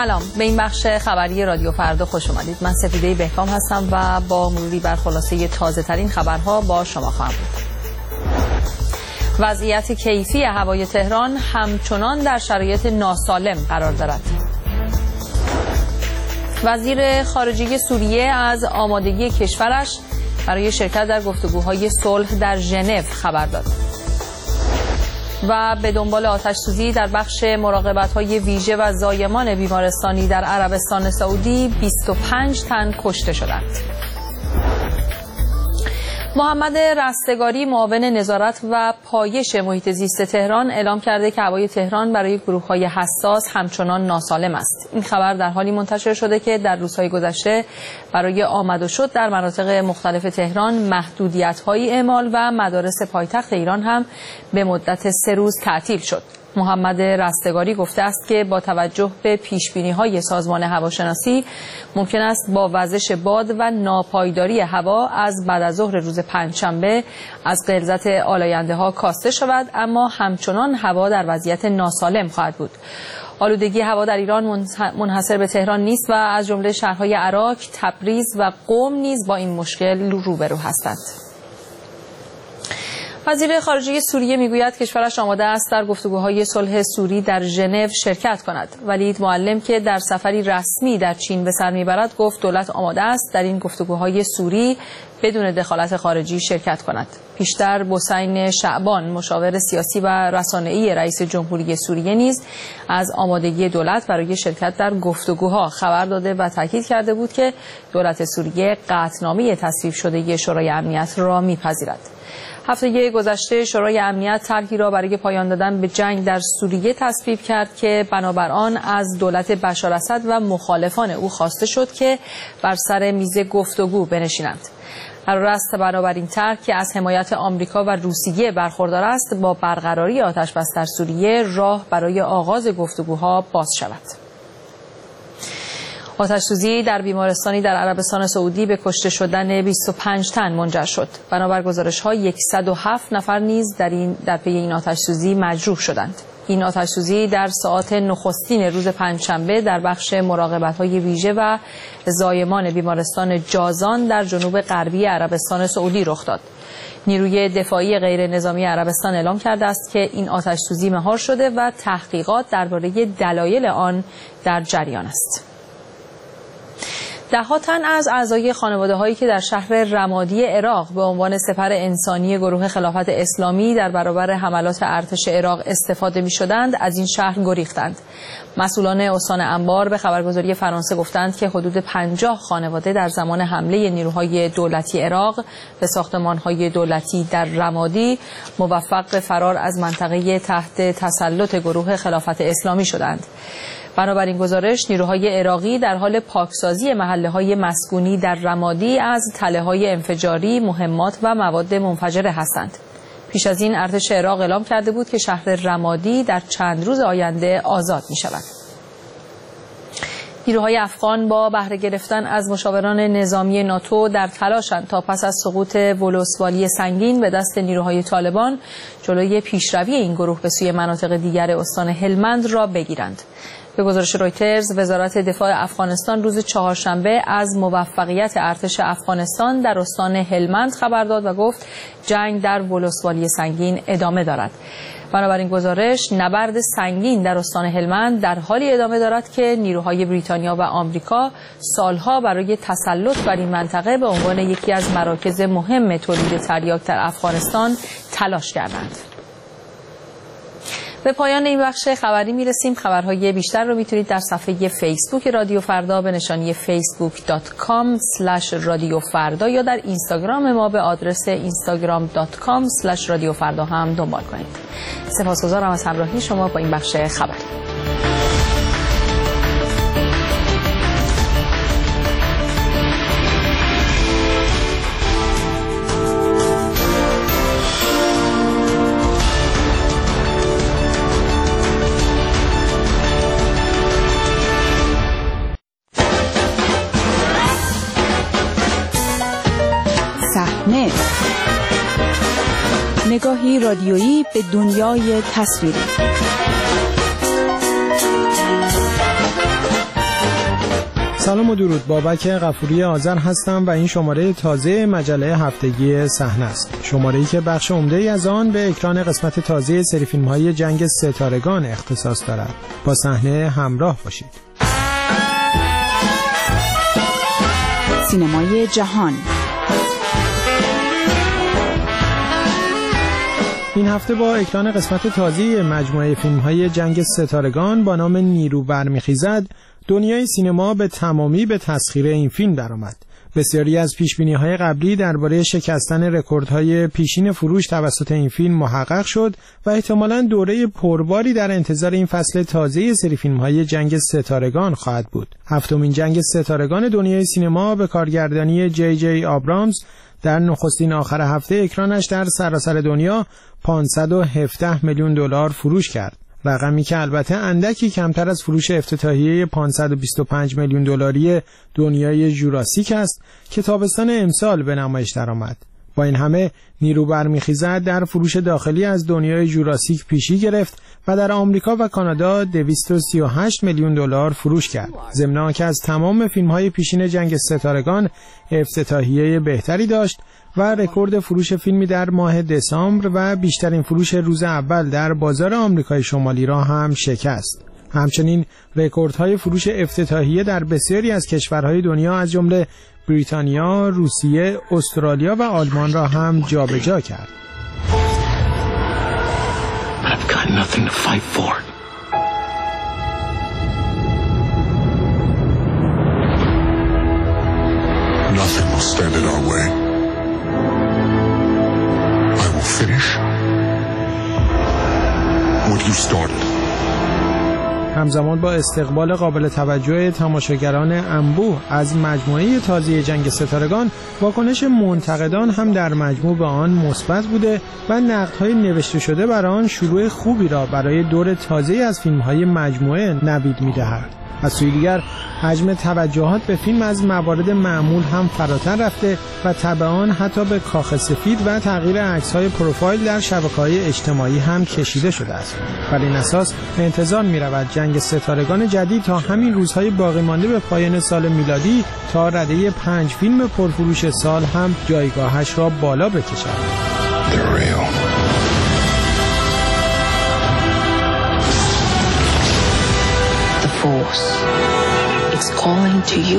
سلام، به این بخش خبری رادیو فردا خوش اومدید. من سپیده بهکام هستم و با مروری بر خلاصه تازه ترین خبرها با شما خواهم بود. وضعیت کیفی هوای تهران همچنان در شرایط ناسالم قرار دارد. وزیر خارجه سوریه از آمادگی کشورش برای شرکت در گفتگوهای صلح در ژنو خبر داد. و به دنبال آتش‌سوزی در بخش مراقبت‌های ویژه و زایمان بیمارستانی در عربستان سعودی 25 تن کشته شدند. محمد رستگاری معاون نظارت و پایش محیط زیست تهران اعلام کرده که هوای تهران برای گروه‌های حساس همچنان ناسالم است. این خبر در حالی منتشر شده که در روزهای گذشته برای آمد و شد در مناطق مختلف تهران محدودیت‌های اعمال و مدارس پایتخت ایران هم به مدت 3 روز تعطیل شد. محمد رستگاری گفته است که با توجه به پیشبینی‌های سازمان هواشناسی ممکن است با وزش باد و ناپایداری هوا از بعد از ظهر روز پنجشنبه از غلظت آلاینده‌ها کاسته شود، اما همچنان هوا در وضعیت ناسالم خواهد بود. آلودگی هوا در ایران منحصر به تهران نیست و از جمله شهرهای عراق، تبریز و قم نیز با این مشکل روبرو هستند. وزیر خارجه سوریه میگوید کشورش آماده است در گفتگوهای صلح سوری در ژنو شرکت کند. ولید معلم که در سفری رسمی در چین به سر میبرد گفت دولت آماده است در این گفتگوهای سوری بدون دخالت خارجی شرکت کند. پیشتر بوسین شعبان مشاور سیاسی و رسانه‌ای رئیس جمهوری سوریه نیز از آمادگی دولت برای شرکت در گفتگوها خبر داده و تاکید کرده بود که دولت سوریه قطعنامه تصویب شده شورای امنیت را میپذیرد. هفته گذشته شورای امنیت طرحی را برای پایان دادن به جنگ در سوریه تصویب کرد که بنابر آن از دولت بشار اسد و مخالفان او خواسته شد که بر سر میز گفتگو بنشینند. قرار است بنابر این طرح که از حمایت آمریکا و روسیه برخوردار است با برقراری آتش بس در سوریه راه برای آغاز گفتگوها باز شود. آتش‌سوزی در بیمارستانی در عربستان سعودی به کشته شدن 25 تن منجر شد. بنابر گزارش‌ها 107 نفر نیز در پی این آتش‌سوزی مجروح شدند. این آتش‌سوزی در ساعات نخستین روز پنجشنبه در بخش مراقبت‌های ویژه و زایمان بیمارستان جازان در جنوب غربی عربستان سعودی رخ داد. نیروی دفاعی غیر نظامی عربستان اعلام کرده است که این آتش‌سوزی مهار شده و تحقیقات درباره دلایل آن در جریان است. ده‌ها تن از اعضای خانواده‌هایی که در شهر رمادی عراق به عنوان سپر انسانی گروه خلافت اسلامی در برابر حملات ارتش عراق استفاده می‌شدند از این شهر گریختند. مسئولان استان انبار به خبرگزاری فرانسه گفتند که حدود 50 خانواده در زمان حمله نیروهای دولتی عراق به ساختمان‌های دولتی در رمادی موفق به فرار از منطقه تحت تسلط گروه خلافت اسلامی شدند. بنابراین گزارش نیروهای عراقی در حال پاکسازی محله‌های مسکونی در رمادی از تله‌های انفجاری، مهمات و مواد منفجره هستند. پیش از این ارتش عراق اعلام کرده بود که شهر رمادی در چند روز آینده آزاد می‌شود. نیروهای افغان با بهره گرفتن از مشاوران نظامی ناتو در تلاشند تا پس از سقوط ولوسوالی سنگین به دست نیروهای طالبان جلوی پیشروی این گروه به سوی مناطق دیگر استان هلمند را بگیرند. به گزارش رویترز، وزارت دفاع افغانستان روز چهارشنبه از موفقیت ارتش افغانستان در استان هلمند خبر داد و گفت جنگ در ولوسوالی سنگین ادامه دارد. بنابراین گزارش نبرد سنگین در استان هلمند در حالی ادامه دارد که نیروهای بریتانیا و آمریکا سالها برای تسلط بر این منطقه به عنوان یکی از مراکز مهم تولید تریاک در افغانستان تلاش کردند. به پایان این بخش خبری میرسیم. خبرهای بیشتر رو میتونید در صفحه فیسبوک رادیو فردا به نشانی facebook.com/رادیوفردا یا در اینستاگرام ما به آدرس instagram.com/رادیوفردا هم دنبال کنید. سپاسگزارم از همراهی شما با این بخش خبری. نگاهی رادیویی به دنیای تصویری. سلام و درود. بابک غفوری آذر هستم و این شماره تازه مجله هفتگی صحنه است. شماره‌ای که بخش عمده‌ای از آن به اکران قسمت تازه سری فیلم‌های جنگ ستارگان اختصاص دارد. با صحنه همراه باشید. سینمای جهان. این هفته با اکران قسمت تازه مجموعه فیلم‌های جنگ ستارگان با نام نیرو برمیخیزد، دنیای سینما به تمامی به تسخیر این فیلم درآمد. بسیاری از پیشبینی‌های قبلی درباره شکستن رکوردهای پیشین فروش توسط این فیلم محقق شد و احتمالاً دوره پرباری در انتظار این فصل تازه سری فیلم‌های جنگ ستارگان خواهد بود. هفتمین جنگ ستارگان دنیای سینما به کارگردانی جی آبرامز در نخستین آخر هفته اکرانش در سراسر دنیا 517 میلیون دلار فروش کرد. رقمی که البته اندکی کمتر از فروش افتتاحیه 525 میلیون دلاری دنیای جوراسیک است که تابستان امسال به نمایش درآمد. با این همه نیرو برمیخیزد در فروش داخلی از دنیای جوراسیک پیشی گرفت و در آمریکا و کانادا 238 میلیون دلار فروش کرد. ضمن آنکه از تمام فیلم‌های پیشین جنگ ستارگان افتتاحیه بهتری داشت و رکورد فروش فیلمی در ماه دسامبر و بیشترین فروش روز اول در بازار آمریکای شمالی را هم شکست. همچنین رکوردهای فروش افتتاحیه در بسیاری از کشورهای دنیا از جمله بریتانیا، روسیه، استرالیا و آلمان را هم جابجا کرد. I've got nothing to fight for. Nothing will stand in our way. I will finish what you started. همزمان با استقبال قابل توجه تماشاگران انبوه از مجموعه تازه جنگ ستارگان، واکنش منتقدان هم در مجموع به آن مثبت بوده و نقدهای نوشته شده بر آن شروع خوبی را برای دور تازه از فیلم‌های مجموعه نوید می‌دهد. از سوی دیگر حجم توجهات به فیلم از موارد معمول هم فراتر رفته و تبعاً حتی به کاخ سفید و تغییر عکس‌های پروفایل در شبکه‌های اجتماعی هم کشیده شده است. بر این اساس انتظار می‌رود جنگ ستارگان جدید تا همین روزهای باقی مانده به پایان سال میلادی تا رده 5 فیلم پرفروش سال هم جایگاهش را بالا بکشد. Force. It's calling to you.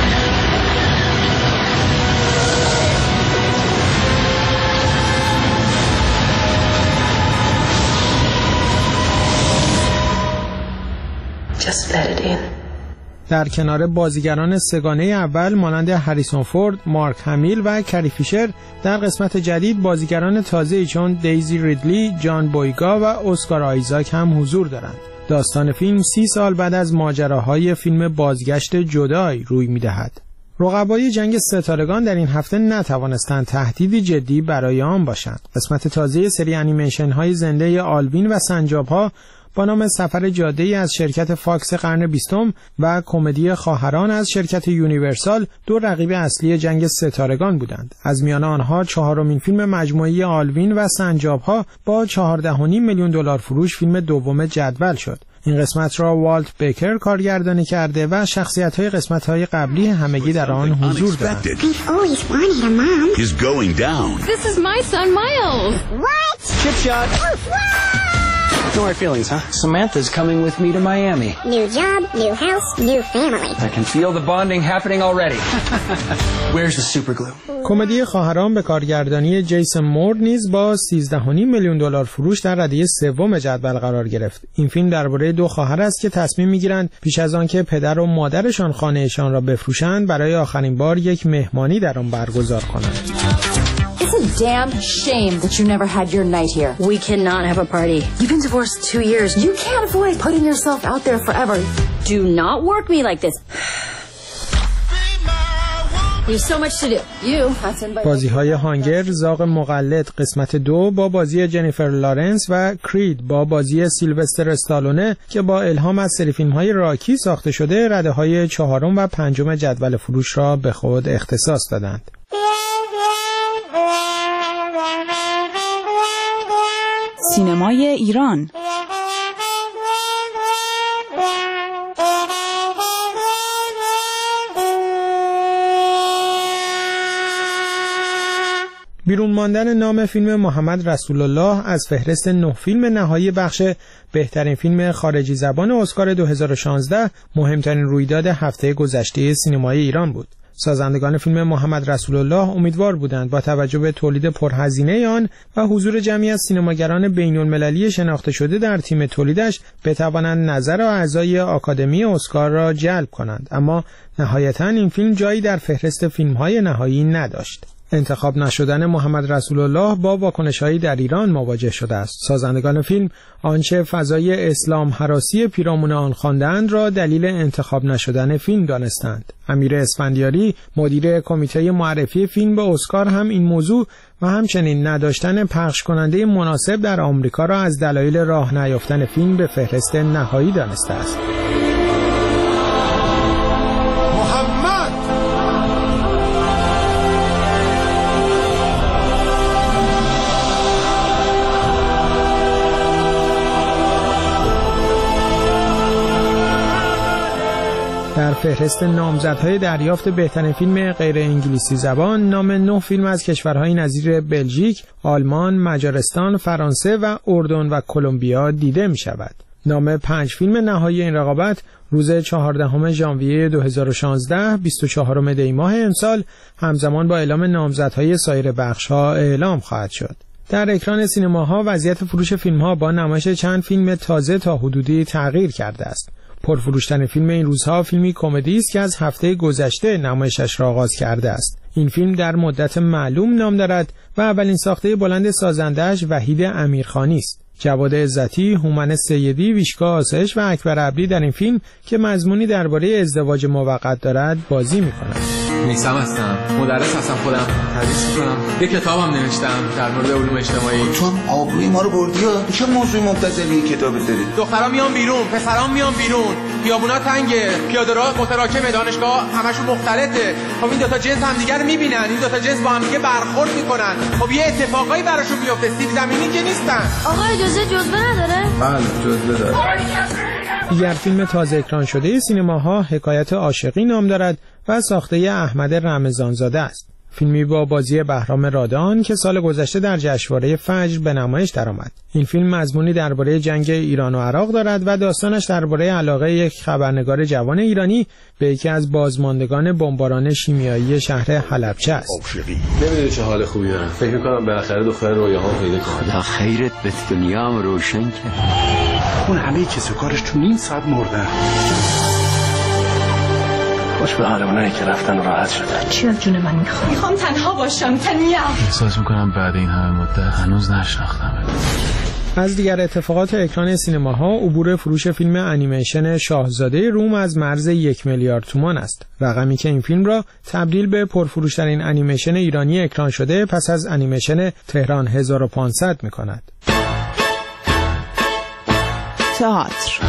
Just let it in. در کنار بازیگران سگانه اول مانند هریسون فورد، مارک همیل و کری فیشر، در قسمت جدید بازیگران تازه‌ای چون دیزی ریدلی، جان بویگا و اسکار آیزاک هم حضور دارند. داستان فیلم 30 سال بعد از ماجراهای فیلم بازگشت جدای روی می‌دهد. رقبای جنگ ستارگان در این هفته نتوانستند تهدیدی جدی برای آن باشند. قسمت تازه سری انیمیشن‌های زنده آلوین و سنجاب‌ها با نام سفر جاده‌ای از شرکت فاکس قرن 20 و کمدی خواهران از شرکت یونیورسال دو رقیب اصلی جنگ ستارگان بودند. از میان آنها چهارمین فیلم مجموعی آلوین و سنجاب‌ها با 14.5 میلیون دلار فروش فیلم دوم جدول شد. این قسمت را والت بیکر کارگردانی کرده و شخصیت‌های قسمت‌های قبلی همگی در آن حضور دارند. He's going down. This is my son Miles. What? Chip shot. No hard feelings, huh? Samantha's coming with me to Miami. New job, new house, new family. I can feel the bonding happening already. Where's the super glue? کمدی خواهران به کارگردانی جیسون مورد نیز با 13.5 میلیون دلار فروش در رده سوم جدول قرار گرفت. این فیلم درباره دو خواهر است که تصمیم می‌گیرند پیش از آن که پدر و مادرشان خانه‌شان را بفروشند برای آخرین بار یک مهمانی در آن برگزار کنند. It's a damn shame that you never had your night here. We cannot have a party. You've been divorced 2 years. You can't avoid putting yourself out there forever. Do not work me like this. You have so much to do. بازی‌های هانگر، زاغ مقلد قسمت 2 با بازی جنیفر لارنس و کرید با بازی سیلوستر استالونه که با الهام از سری فیلم‌های راکی ساخته شده رده‌های 4 و 5 جدول فروش را به خود اختصاص دادند. سینمای ایران. بیرون ماندن نام فیلم محمد رسول الله از فهرست 9 فیلم نهایی بخش بهترین فیلم خارجی زبان اسکار 2016 مهمترین رویداد هفته گذشته سینمای ایران بود. سازندگان فیلم محمد رسول الله امیدوار بودند با توجه به تولید پرهزینه آن و حضور جمعی از سینماگران بین‌المللی شناخته شده در تیم تولیدش بتوانند نظر اعضای آکادمی اسکار را جلب کنند، اما نهایتاً این فیلم جایی در فهرست فیلم‌های نهایی نداشت. انتخاب نشدن محمد رسول الله با واکنش‌هایی در ایران مواجه شده است. سازندگان فیلم آنچه فضای اسلام هراسی پیرامون آن خواندند را دلیل انتخاب نشدن فیلم دانستند. امیر اسفندیاری مدیر کمیته معرفی فیلم به اسکار هم این موضوع و همچنین نداشتن پخش کننده مناسب در آمریکا را از دلایل راه نیافتن فیلم به فهرست نهایی دانسته است. در فهرست نامزدهای دریافت بهترین فیلم غیر انگلیسی زبان نام 9 فیلم از کشورهای نظیر بلژیک، آلمان، مجارستان، فرانسه و اردن و کلمبیا دیده می شود. نام 5 فیلم نهایی این رقابت روز 14 ژانویه 2016 24 دی ماه امسال همزمان با اعلام نامزدهای سایر بخش‌ها اعلام خواهد شد. در اکران سینماها وضعیت فروش فیلم‌ها با نمایش چند فیلم تازه تا حدودی تغییر کرده است. پرفروشترین فیلم این روزها فیلمی کمدی است که از هفته گذشته نمایشش را آغاز کرده است. این فیلم در مدت معلوم نام دارد و اولین ساخته بلند سازنده‌اش وحید امیرخانی است. جواد عزتی، هومن سیدی، ویشکا آسایش و اکبر عبدی در این فیلم که مضمونی درباره ازدواج موقت دارد بازی می‌کنند. میثم هستم، مدرس هستم، خودم تدریس می‌کنم. یک کتابم نوشتم در مورد علوم اجتماعی. تو هم آبروی ما رو بردی ها. چه موضوع مبتذلی کتابت داری؟ دخترا میان بیرون، پسرا میان بیرون. خیابونا تنگه، پیاده‌راه متراکمه، دانشگاه همشون مختلطه. خب این دو تا جنس همدیگه رو می‌بینن، این دو تا جنس با هم دیگه برخورد می‌کنن. خب یه اتفاقایی براشون میفته، سیب زمینی که نیستن. آقا اجازه جزوه نداره؟ بله جزوه داره. دیگر فیلم تازه اکران شده سینماها حکایت عاشقی نام دارد و ساخته احمد رمضانزاده است. فیلمی با بازی بهرام رادان که سال گذشته در جشنواره فجر به نمایش درآمد. این فیلم مضمونی درباره جنگ ایران و عراق دارد و داستانش درباره علاقه یک خبرنگار جوان ایرانی به یکی از بازماندگان بمباران شیمیایی شهر حلبچه است. نمیدونی چه حال خوبی دارم. فکر می‌کنم بالاخره دختر رویاهام پیدا کنم. خدا خیرت به دنیا هم روشن کرد. اون همه کس و کارش تو نیم ساعت مردن. خوش به حال اونایی که رفتن و راحت شدن. چی از جون من میخوام تنها باشم تنیا. احساس میکنم بعد این همه مدت هنوز نشناختم. از دیگر اتفاقات اکران سینماها عبور فروش فیلم انیمیشن شاهزاده روم از مرز 1 میلیارد تومان است. رقمی که این فیلم را تبدیل به پرفروشترین انیمیشن ایرانی اکران شده پس از انیمیشن تهران 1500 میکند. تئاتر.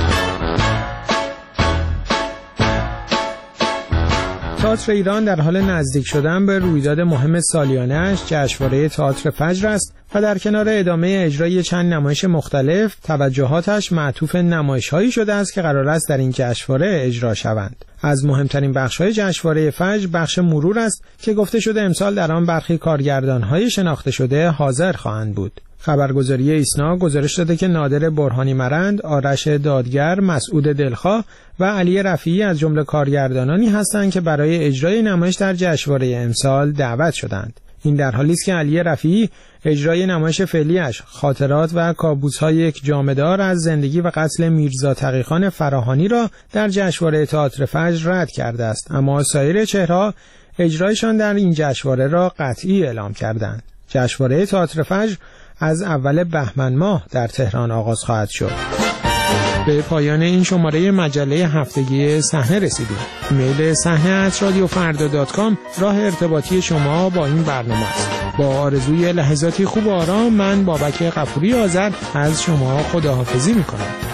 تئاتر ایران در حال نزدیک شدن به رویداد مهم سالیانه‌اش جشنواره تئاتر فجر است و در کنار ادامه اجرای چند نمایش مختلف توجهاتش معطوف نمایش‌هایی شده است که قرار است در این جشنواره اجرا شوند. از مهمترین بخش‌های جشنواره فجر بخش مرور است که گفته شده امسال در آن برخی کارگردان‌های شناخته شده حاضر خواهند بود. خبرگزاری ایسنا گزارش داده که نادر برهانی مرند، آرش دادگر، مسعود دلخواه و علی رفیعی از جمله کارگردانانی هستند که برای اجرای نمایش در جشنواره امسال دعوت شدند. این در حالی است که علی رفیعی اجرای نمایش فعلیش خاطرات و کابوس‌های یک جامدار از زندگی و قتل میرزا تقی‌خان فراهانی را در جشنواره تئاتر فجر رد کرده است، اما سایر چهره‌ها اجرایشان در این جشنواره را قطعی اعلام کردند. جشنواره تئاتر فجر از اول بهمن ماه در تهران آغاز خواهد شد. به پایان این شماره مجله هفتگی صحنه رسیدیم. ایمیل صحنه@radiofarda.com راه ارتباطی شما با این برنامه است. با آرزوی لحظاتی خوب و آرام من بابک غفوری آذر از شما خداحافظی می‌کنم.